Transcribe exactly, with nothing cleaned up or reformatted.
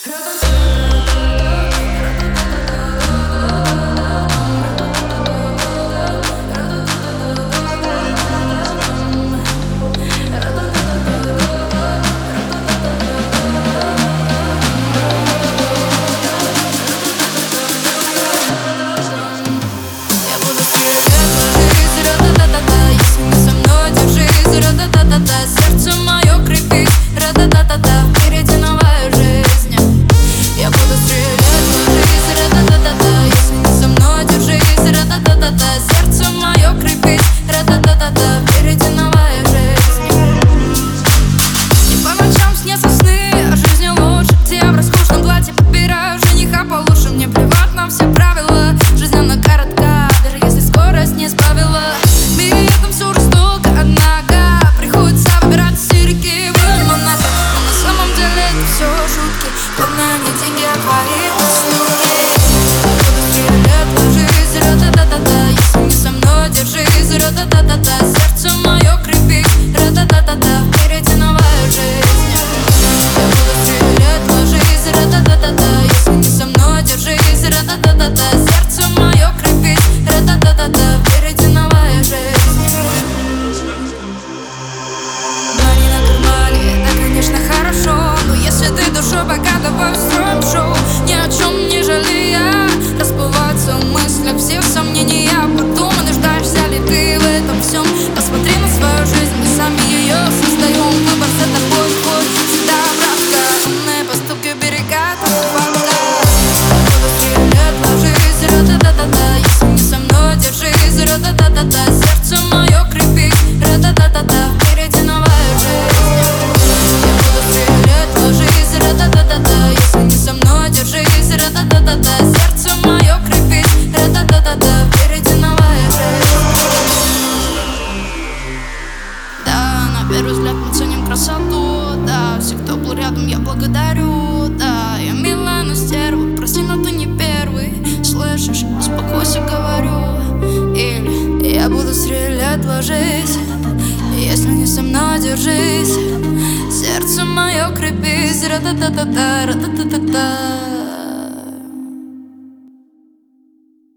Сердце мое крепит, ра-та-та-та-та, впереди новая жизнь. Я буду стрелять, ложись, ра-та-та-та-та. Если не со мной, держись, ра-та-та-та-та. Сердце мое крепит, ра-та-та-та-та, впереди новая жизнь. И по ночам снятся сны о жизни лучше, где я в роскошном платье подбираю жениха получше. Мне плевать на все правила, жизнь она коротка, даже если скорость не сбавила. В мире этом все жестоко, однако приходится выбирать сырки, выманать. Но на самом деле это все шутки, главное не деньги, а твои поступки. Я буду стрелять, ложись, ра-та-та-та-та. Если не со мной, держись, ра-та-та-та-та. Сердце мое крепит, ра-та-та-та-та, впереди новая жизнь. Я буду стрелять, ложись, ра-та-та-та-та. Если не со мной, держись, ра-та-та-та-та. Сердце мое крепит, ра-та-та-та-та, впереди новая жизнь. Money на кармане, это, конечно, хорошо, но если ты душой пока, давай устроим шоу. Ни о чем не жалея, расплываются в мыслях все сомнения. Подумай, нуждаешься ли ты в этом всем. Посмотри на свою жизнь, мы сами ее создаем. Выбор за тобой твой, всегда обратка. Умные поступки берегают от факта. Я буду стрелять, ложись, ра-та-та-та-та. Если не со мной, держись, ра-та-та-та-та. Сердце мое крепит, ра-та-та-та-та, впереди новая жизнь. Я буду стрелять, ложись, ра-та-та-та-та. Если не со мной, держись, ра-та-та-та-та. Сердце мое крепит, ра-та-та-та-та, впереди новая жизнь. Да, на первый взгляд мы ценим красоту. Да, все, кто был рядом, я благодарю. Да, я милая, но стерва, прости, но ты не первый. Слышишь, успокойся, говорю. Или я буду стрелять, ложись. Если не со мной, держись. Сердце мое крепись, ра-та-та-та-та, ра-та-та-та-та.